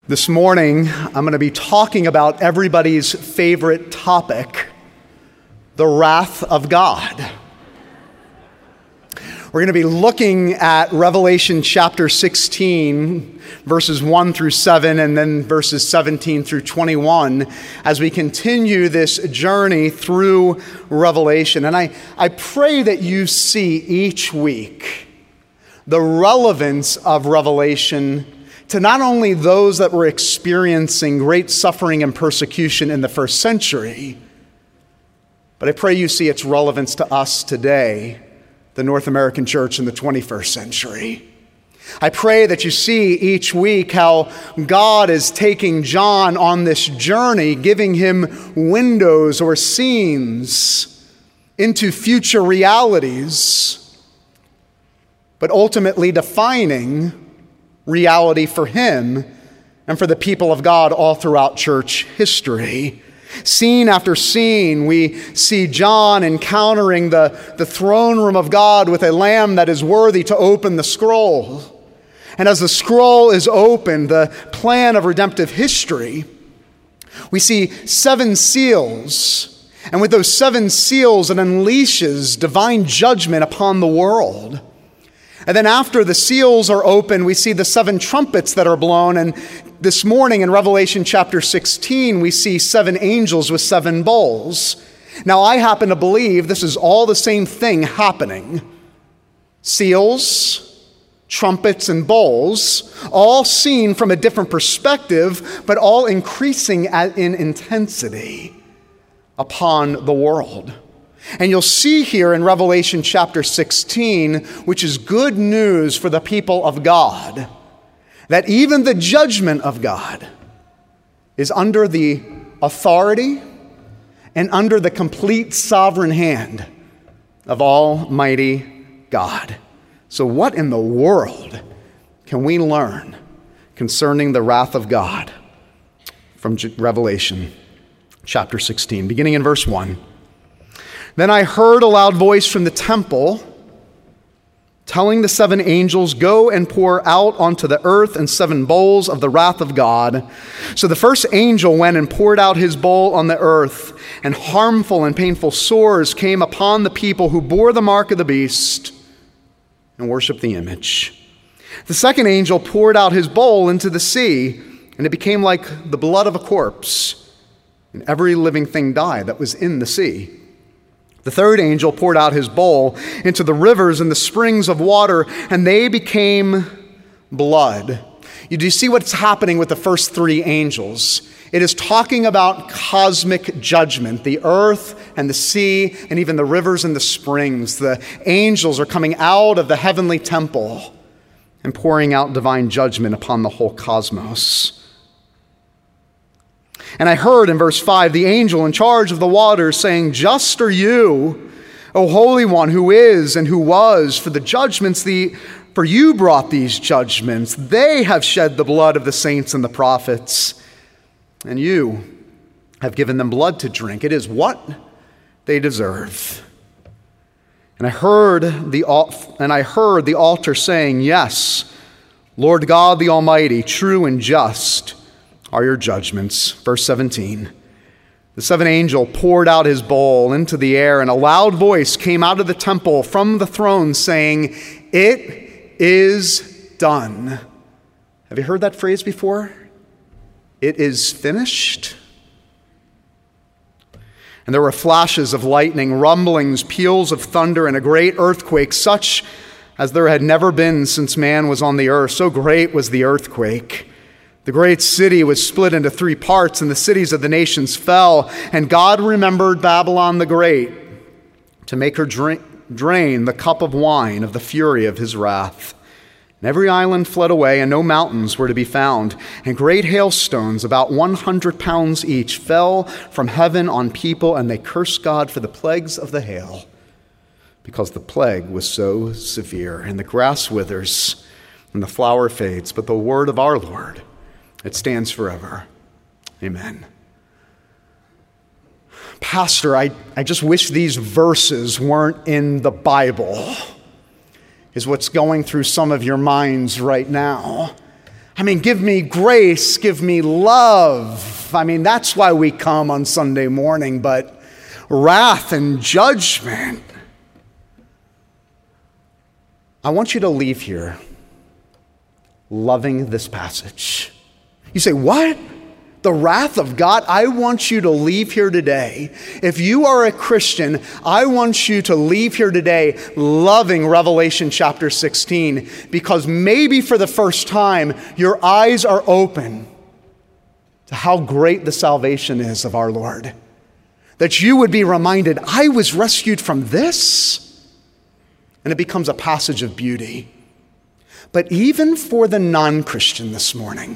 This morning, I'm going to be talking about everybody's favorite topic, the wrath of God. We're going to be looking at Revelation chapter 16, verses 1 through 7, and then verses 17 through 21, as we continue this journey through Revelation. And I pray that you see each week the relevance of Revelation to not only those that were experiencing great suffering and persecution in the first century, but I pray you see its relevance to us today, the North American church in the 21st century. I pray that you see each week how God is taking John on this journey, giving him windows or scenes into future realities, but ultimately defining reality for him and for the people of God all throughout church history. Scene after scene, we see John encountering the throne room of God with a lamb that is worthy to open the scroll. And as the scroll is opened, the plan of redemptive history, we see 7 seals. And with those 7 seals, it unleashes divine judgment upon the world. And then after the seals are open, we see the 7 trumpets that are blown. And this morning in Revelation chapter 16, we see 7 angels with 7 bowls. Now, I happen to believe this is all the same thing happening. Seals, trumpets, and bowls, all seen from a different perspective, but all increasing in intensity upon the world. And you'll see here in Revelation chapter 16, which is good news for the people of God, that even the judgment of God is under the authority and under the complete sovereign hand of Almighty God. So what in the world can we learn concerning the wrath of God from Revelation chapter 16, beginning in verse 1? Then I heard a loud voice from the temple telling the 7 angels, "Go and pour out onto the earth and 7 bowls of the wrath of God." So the first angel went and poured out his bowl on the earth, and harmful and painful sores came upon the people who bore the mark of the beast and worshiped the image. The second angel poured out his bowl into the sea, and it became like the blood of a corpse, and every living thing died that was in the sea. The third angel poured out his bowl into the rivers and the springs of water, and they became blood. Do you see what's happening with the first 3 angels? It is talking about cosmic judgment, the earth and the sea, and even the rivers and the springs. The angels are coming out of the heavenly temple and pouring out divine judgment upon the whole cosmos. And I heard in verse 5 the angel in charge of the waters saying, "Just are you, O Holy One, who is and who was, for the judgments for you brought these judgments. They have shed the blood of the saints and the prophets, and you have given them blood to drink. It is what they deserve." And I heard the altar saying, "Yes, Lord God the Almighty, true and just are your judgments." Verse 17, the 7th angel poured out his bowl into the air, and a loud voice came out of the temple from the throne saying, "It is done." Have you heard that phrase before? It is finished. And there were flashes of lightning, rumblings, peals of thunder, and a great earthquake, such as there had never been since man was on the earth. So great was the earthquake. The great city was split into 3 parts, and the cities of the nations fell. And God remembered Babylon the Great to make her drain the cup of wine of the fury of his wrath. And every island fled away, and no mountains were to be found. And great hailstones, about 100 pounds each, fell from heaven on people, and they cursed God for the plagues of the hail, because the plague was so severe. And the grass withers, and the flower fades, but the word of our Lord, it stands forever. Amen. Pastor, I just wish these verses weren't in the Bible, is what's going through some of your minds right now. I mean, give me grace, give me love. I mean, that's why we come on Sunday morning, but wrath and judgment. I want you to leave here loving this passage. You say, what? The wrath of God? I want you to leave here today. If you are a Christian, I want you to leave here today loving Revelation chapter 16, because maybe for the first time, your eyes are open to how great the salvation is of our Lord. That you would be reminded, I was rescued from this. And it becomes a passage of beauty. But even for the non-Christian this morning,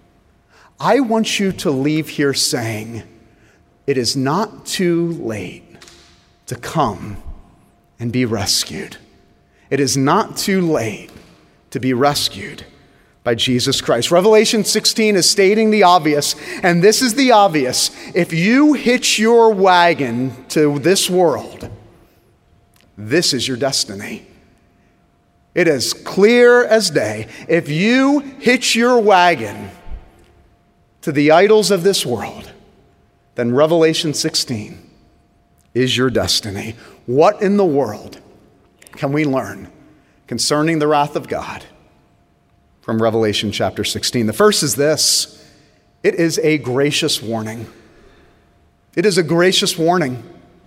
I want you to leave here saying, it is not too late to come and be rescued. It is not too late to be rescued by Jesus Christ. Revelation 16 is stating the obvious, and this is the obvious. If you hitch your wagon to this world, this is your destiny. It is clear as day. If you hitch your wagon to the idols of this world, then Revelation 16 is your destiny. What in the world can we learn concerning the wrath of God from Revelation chapter 16? The first is this: it is a gracious warning. It is a gracious warning.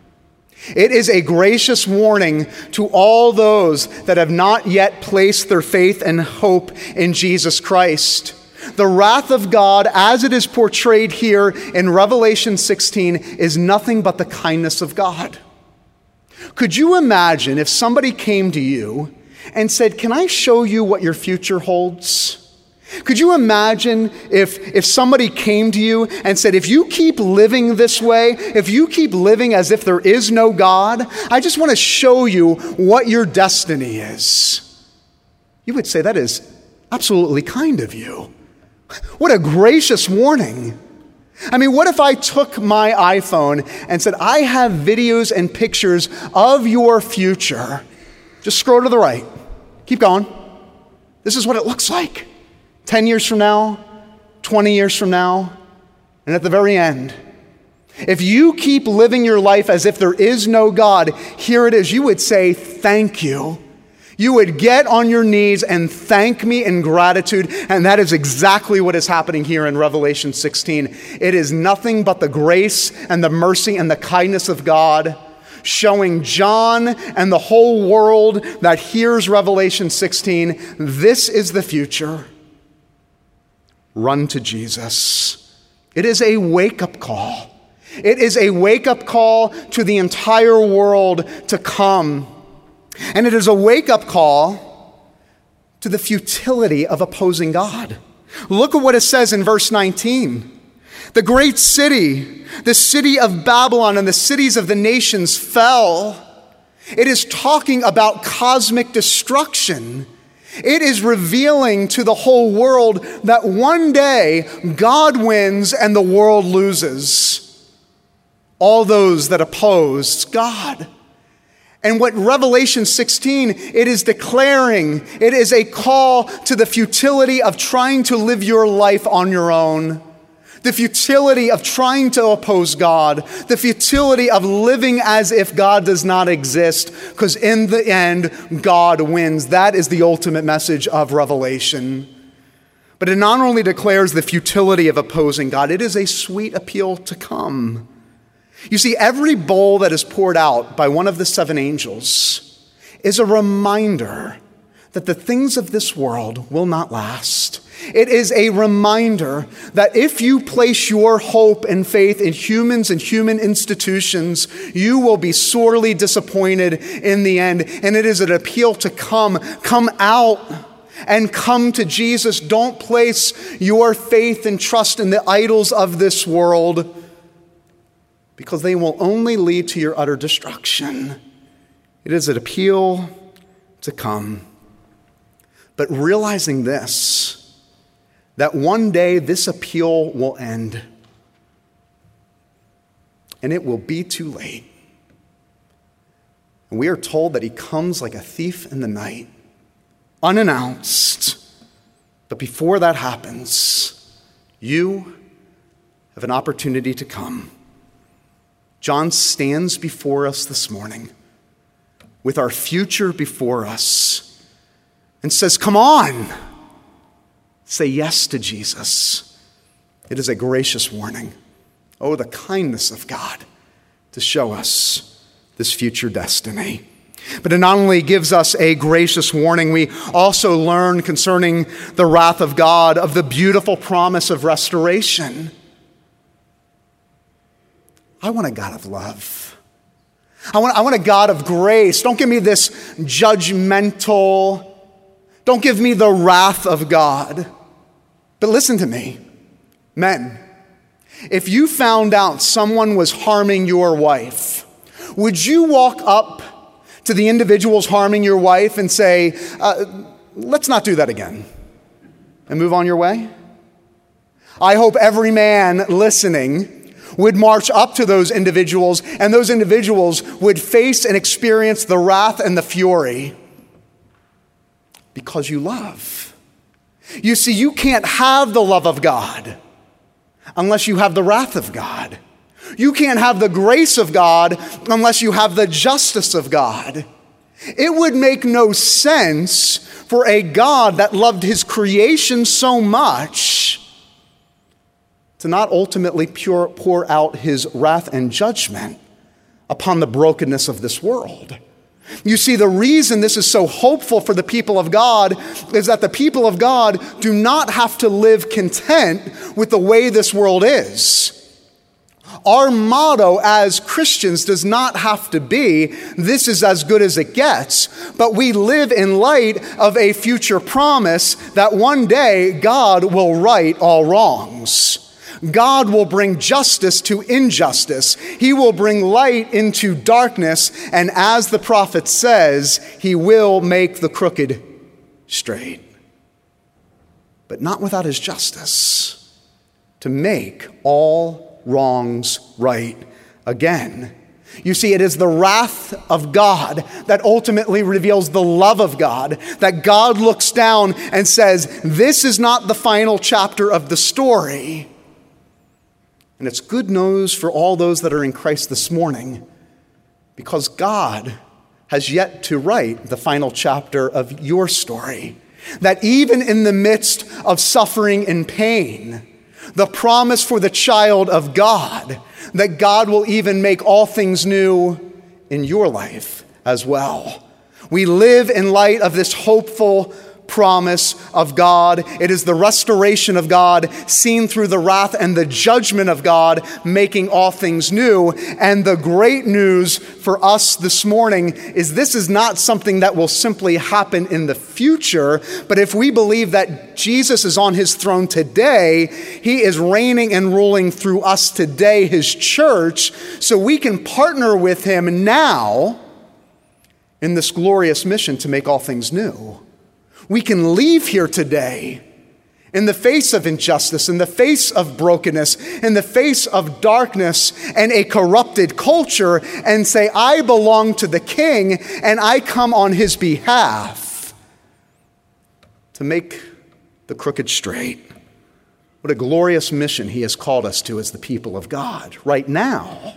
It is a gracious warning to all those that have not yet placed their faith and hope in Jesus Christ. The wrath of God, as it is portrayed here in Revelation 16, is nothing but the kindness of God. Could you imagine if somebody came to you and said, can I show you what your future holds? Could you imagine if somebody came to you and said, if you keep living this way, if you keep living as if there is no God, I just want to show you what your destiny is? You would say, that is absolutely kind of you. What a gracious warning. I mean, what if I took my iPhone and said, I have videos and pictures of your future. Just scroll to the right. Keep going. This is what it looks like. 10 years from now, 20 years from now, and at the very end. If you keep living your life as if there is no God, here it is. You would say, thank you. You would get on your knees and thank me in gratitude, and that is exactly what is happening here in Revelation 16. It is nothing but the grace and the mercy and the kindness of God showing John and the whole world that hears Revelation 16. This is the future. Run to Jesus. It is a wake-up call. It is a wake-up call to the entire world to come. And it is a wake-up call to the futility of opposing God. Look at what it says in verse 19. The great city, the city of Babylon and the cities of the nations fell. It is talking about cosmic destruction. It is revealing to the whole world that one day God wins and the world loses. All those that oppose God. And what Revelation 16, it is declaring, it is a call to the futility of trying to live your life on your own. The futility of trying to oppose God. The futility of living as if God does not exist, because in the end, God wins. That is the ultimate message of Revelation. But it not only declares the futility of opposing God, it is a sweet appeal to come. You see, every bowl that is poured out by one of the seven angels is a reminder that the things of this world will not last. It is a reminder that if you place your hope and faith in humans and human institutions, you will be sorely disappointed in the end. And it is an appeal to come out and come to Jesus. Don't place your faith and trust in the idols of this world, because they will only lead to your utter destruction. It is an appeal to come. But realizing this, that one day this appeal will end, and it will be too late. And we are told that he comes like a thief in the night, unannounced, But before that happens, you have an opportunity to come. John stands before us this morning with our future before us and says, come on, say yes to Jesus. It is a gracious warning. Oh, the kindness of God to show us this future destiny. But it not only gives us a gracious warning, we also learn concerning the wrath of God of the beautiful promise of restoration. I want a God of love. I want a God of grace. Don't give me this judgmental, don't give me the wrath of God. But listen to me, men. If you found out someone was harming your wife, would you walk up to the individuals harming your wife and say, let's not do that again, and move on your way? I hope every man listening would march up to those individuals, and those individuals would face and experience the wrath and the fury because you love. You see, you can't have the love of God unless you have the wrath of God. You can't have the grace of God unless you have the justice of God. It would make no sense for a God that loved his creation so much to not ultimately pour out his wrath and judgment upon the brokenness of this world. You see, the reason this is so hopeful for the people of God is that the people of God do not have to live content with the way this world is. Our motto as Christians does not have to be, this is as good as it gets, but we live in light of a future promise that one day God will right all wrongs. God will bring justice to injustice. He will bring light into darkness, and as the prophet says, he will make the crooked straight. But not without his justice, to make all wrongs right again. You see, it is the wrath of God that ultimately reveals the love of God, that God looks down and says, this is not the final chapter of the story. And it's good news for all those that are in Christ this morning, because God has yet to write the final chapter of your story. That even in the midst of suffering and pain, the promise for the child of God, that God will even make all things new in your life as well. We live in light of this hopeful promise of God. It is the restoration of God seen through the wrath and the judgment of God, making all things new. And the great news for us this morning is this is not something that will simply happen in the future, but if we believe that Jesus is on his throne today, he is reigning and ruling through us today, his church, so we can partner with him now in this glorious mission to make all things new. We can leave here today in the face of injustice, in the face of brokenness, in the face of darkness and a corrupted culture and say, I belong to the King and I come on his behalf to make the crooked straight. What a glorious mission he has called us to as the people of God right now,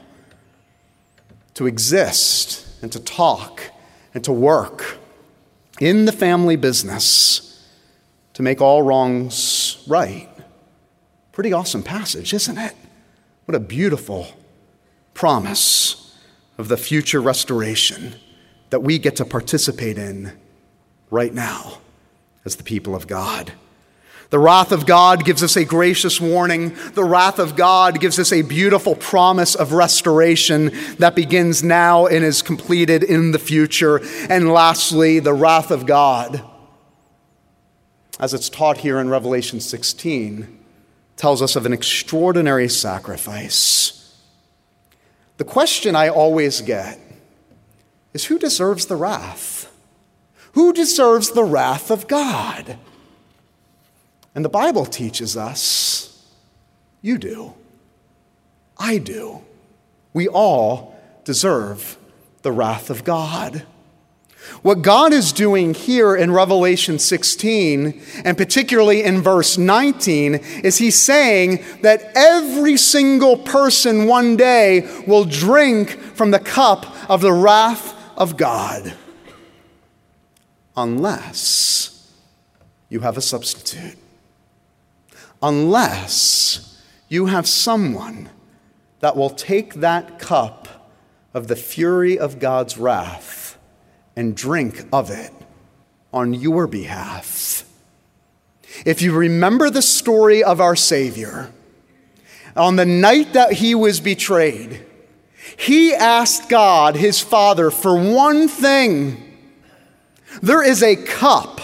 to exist and to talk and to work in the family business to make all wrongs right. Pretty awesome passage, isn't it? What a beautiful promise of the future restoration that we get to participate in right now as the people of God. The wrath of God gives us a gracious warning. The wrath of God gives us a beautiful promise of restoration that begins now and is completed in the future. And lastly, the wrath of God, as it's taught here in Revelation 16, tells us of an extraordinary sacrifice. The question I always get is, who deserves the wrath? Who deserves the wrath of God? And the Bible teaches us, you do. I do. We all deserve the wrath of God. What God is doing here in Revelation 16, and particularly in verse 19, is he's saying that every single person one day will drink from the cup of the wrath of God. Unless you have a substitute. Unless you have someone that will take that cup of the fury of God's wrath and drink of it on your behalf. If you remember the story of our Savior, on the night that he was betrayed, he asked God, his Father, for one thing. There is a cup,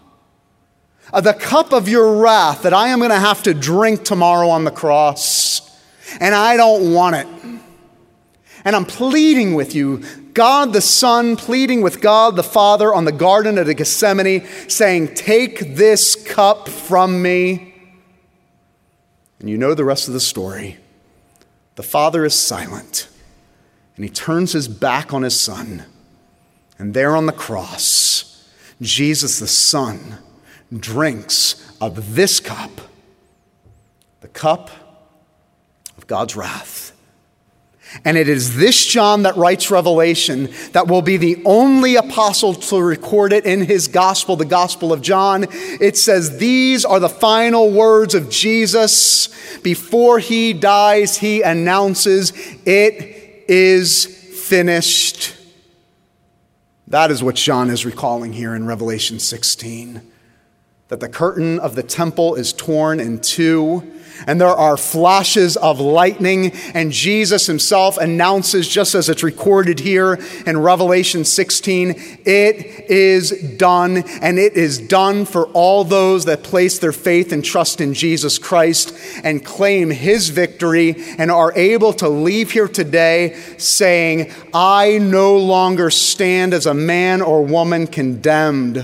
the cup of your wrath that I am going to have to drink tomorrow on the cross, and I don't want it. And I'm pleading with you, God the Son pleading with God the Father on the Garden of Gethsemane, saying, take this cup from me. And you know the rest of the story. The Father is silent, and he turns his back on his Son. And there on the cross, Jesus the Son drinks of this cup, the cup of God's wrath. And it is this John that writes Revelation that will be the only apostle to record it in his gospel, the Gospel of John. It says, these are the final words of Jesus. Before he dies, he announces, it is finished. That is what John is recalling here in Revelation 16. That the curtain of the temple is torn in two, and there are flashes of lightning, and Jesus himself announces, just as it's recorded here in Revelation 16, it is done, and it is done for all those that place their faith and trust in Jesus Christ and claim his victory and are able to leave here today saying, I no longer stand as a man or woman condemned,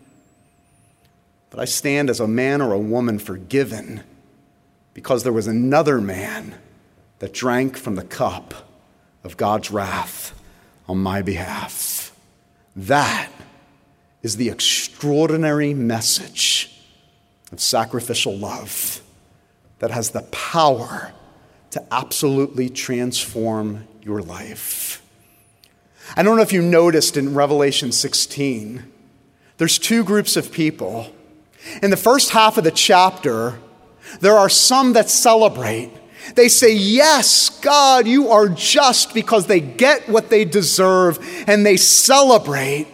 but I stand as a man or a woman forgiven, because there was another man that drank from the cup of God's wrath on my behalf. That is the extraordinary message of sacrificial love that has the power to absolutely transform your life. I don't know if you noticed in Revelation 16, there's two groups of people. In the first half of the chapter, there are some that celebrate. They say, yes, God, you are just, because they get what they deserve, and they celebrate.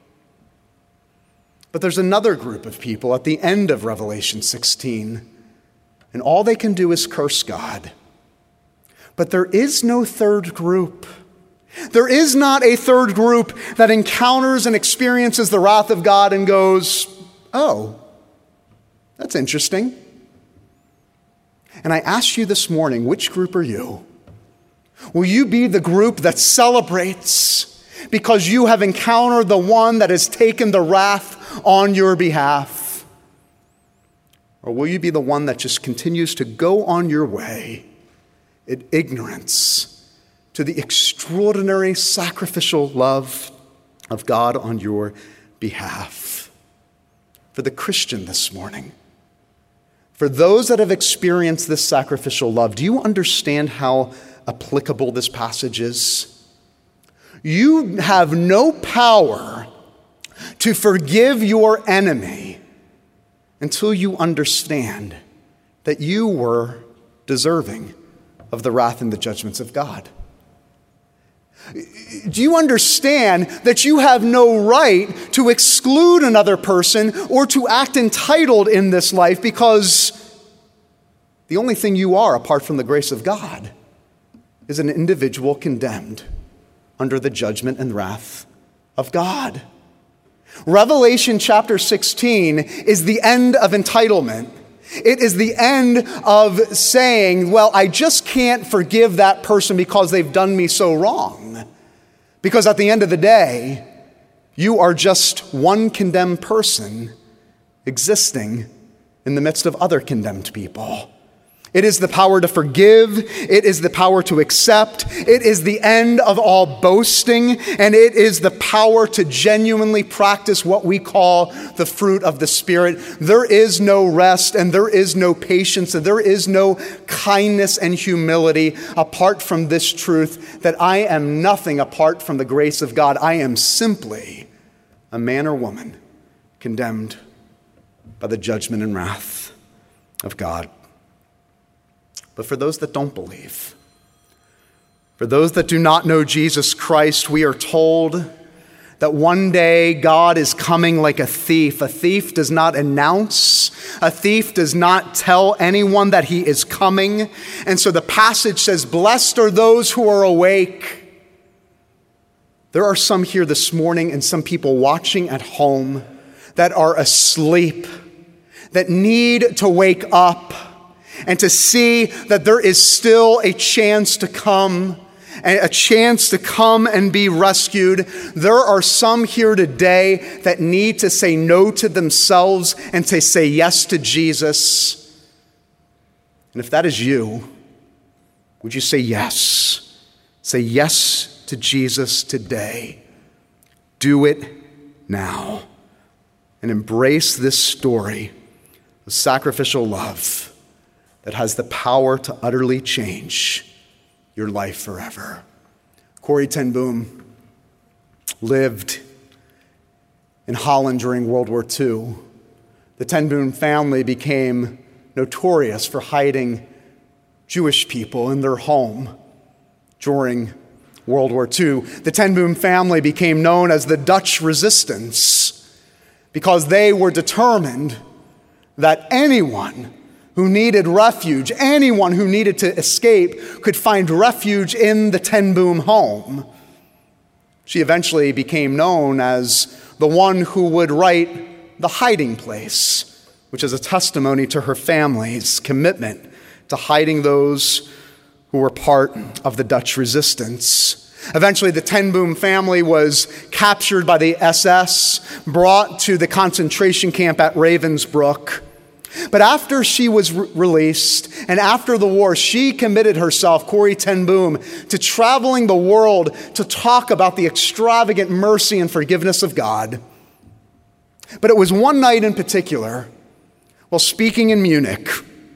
But there's another group of people at the end of Revelation 16, and all they can do is curse God. But there is no third group. There is not a third group that encounters and experiences the wrath of God and goes, oh, that's interesting. And I ask you this morning, which group are you? Will you be the group that celebrates because you have encountered the one that has taken the wrath on your behalf? Or will you be the one that just continues to go on your way in ignorance to the extraordinary sacrificial love of God on your behalf? For the Christian this morning, for those that have experienced this sacrificial love, do you understand how applicable this passage is? You have no power to forgive your enemy until you understand that you were deserving of the wrath and the judgments of God. Do you understand that you have no right to exclude another person or to act entitled in this life, because the only thing you are apart from the grace of God is an individual condemned under the judgment and wrath of God? Revelation chapter 16 is the end of entitlement. It is the end of saying, well, I just can't forgive that person because they've done me so wrong. Because at the end of the day, you are just one condemned person existing in the midst of other condemned people. It is the power to forgive. It is the power to accept. It is the end of all boasting. And it is the power to genuinely practice what we call the fruit of the Spirit. There is no rest and there is no patience and there is no kindness and humility apart from this truth that I am nothing apart from the grace of God. I am simply a man or woman condemned by the judgment and wrath of God. But for those that don't believe, for those that do not know Jesus Christ, we are told that one day God is coming like a thief. A thief does not announce. A thief does not tell anyone that he is coming. And so the passage says, blessed are those who are awake. There are some here this morning and some people watching at home that are asleep, that need to wake up and to see that there is still a chance to come and be rescued. There are some here today that need to say no to themselves and to say yes to Jesus. And if that is you, would you say yes? Say yes to Jesus today. Do it now. And embrace this story of sacrificial love that has the power to utterly change your life forever. Corrie ten Boom lived in Holland during World War II. The ten Boom family became notorious for hiding Jewish people in their home during World War II. The ten Boom family became known as the Dutch Resistance because they were determined that anyone who needed refuge, anyone who needed to escape, could find refuge in the ten Boom home. She eventually became known as the one who would write The Hiding Place, which is a testimony to her family's commitment to hiding those who were part of the Dutch resistance. Eventually, the ten Boom family was captured by the SS, brought to the concentration camp at Ravensbrück. But after she was released and after the war, she committed herself, Corrie ten Boom, to traveling the world to talk about the extravagant mercy and forgiveness of God. But it was one night in particular, while speaking in Munich,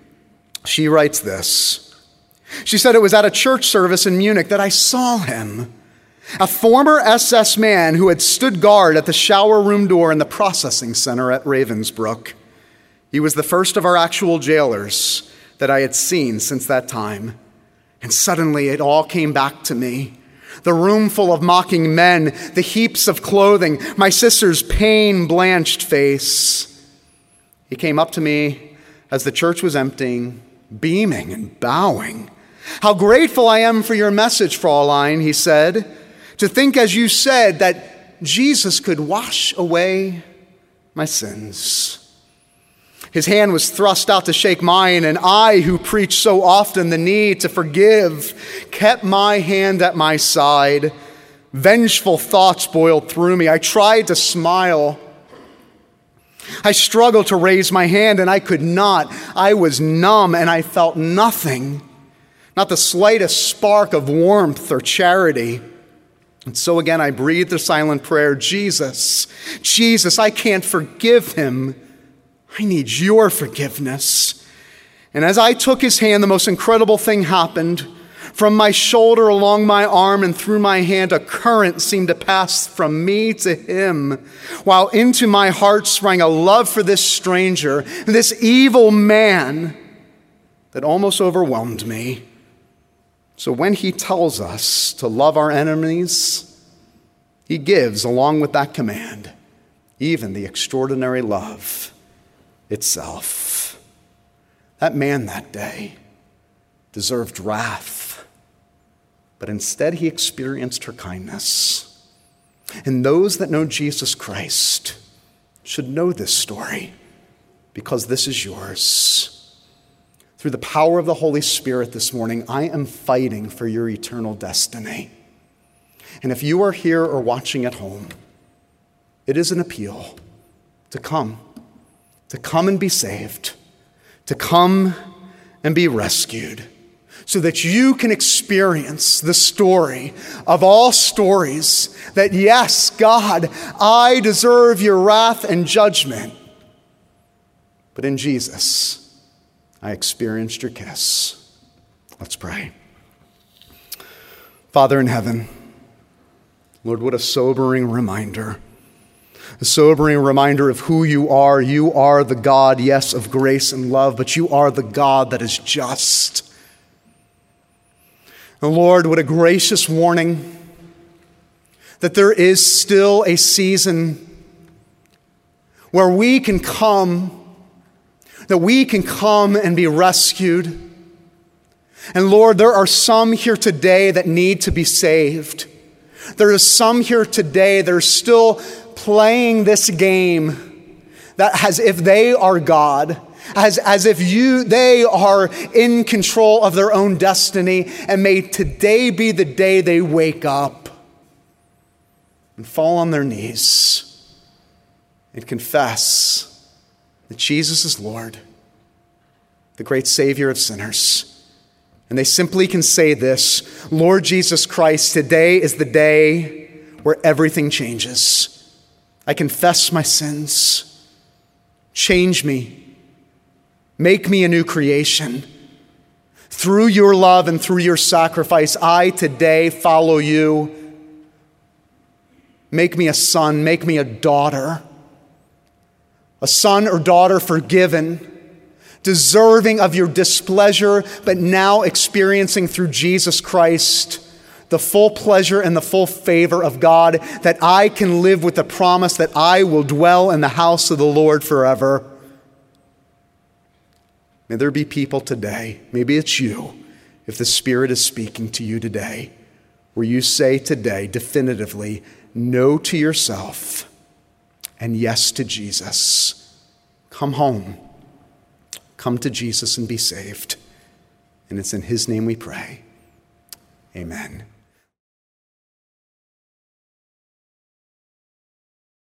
she writes this. She said, it was at a church service in Munich that I saw him, a former SS man who had stood guard at the shower room door in the processing center at Ravensbrück. He was the first of our actual jailers that I had seen since that time. And suddenly it all came back to me. The room full of mocking men, the heaps of clothing, my sister's pain-blanched face. He came up to me as the church was emptying, beaming and bowing. How grateful I am for your message, Fräulein, he said. To think, as you said, that Jesus could wash away my sins. His hand was thrust out to shake mine, and I, who preach so often the need to forgive, kept my hand at my side. Vengeful thoughts boiled through me. I tried to smile. I struggled to raise my hand, and I could not. I was numb, and I felt nothing, not the slightest spark of warmth or charity. And so again, I breathed a silent prayer, Jesus, I can't forgive him. I need your forgiveness. And as I took his hand, the most incredible thing happened. From my shoulder along my arm and through my hand, a current seemed to pass from me to him, while into my heart sprang a love for this stranger, this evil man, that almost overwhelmed me. So when he tells us to love our enemies, he gives, along with that command, even the extraordinary love itself. That man that day deserved wrath, but instead he experienced her kindness. And those that know Jesus Christ should know this story, because this is yours. Through the power of the Holy Spirit this morning, I am fighting for your eternal destiny. And if you are here or watching at home, it is an appeal to come and be saved, to come and be rescued, so that you can experience the story of all stories that, yes, God, I deserve your wrath and judgment, but in Jesus, I experienced your kiss. Let's pray. Father in heaven, Lord, what a sobering reminder. A sobering reminder of who you are. You are the God, yes, of grace and love, but you are the God that is just. And Lord, what a gracious warning that there is still a season where we can come and be rescued. And Lord, there are some here today that need to be saved. There is some here today that are still playing this game that as if they are God, as if they are in control of their own destiny, and may today be the day they wake up and fall on their knees and confess that Jesus is Lord, the great Savior of sinners. And they simply can say this: Lord Jesus Christ, today is the day where everything changes. I confess my sins. Change me. Make me a new creation. Through your love and through your sacrifice, I today follow you. Make me a son, make me a daughter. A son or daughter forgiven, deserving of your displeasure, but now experiencing through Jesus Christ the full pleasure and the full favor of God, that I can live with the promise that I will dwell in the house of the Lord forever. May there be people today, maybe it's you, if the Spirit is speaking to you today, where you say today definitively no to yourself and yes to Jesus. Come home. Come to Jesus and be saved. And it's in his name we pray. Amen.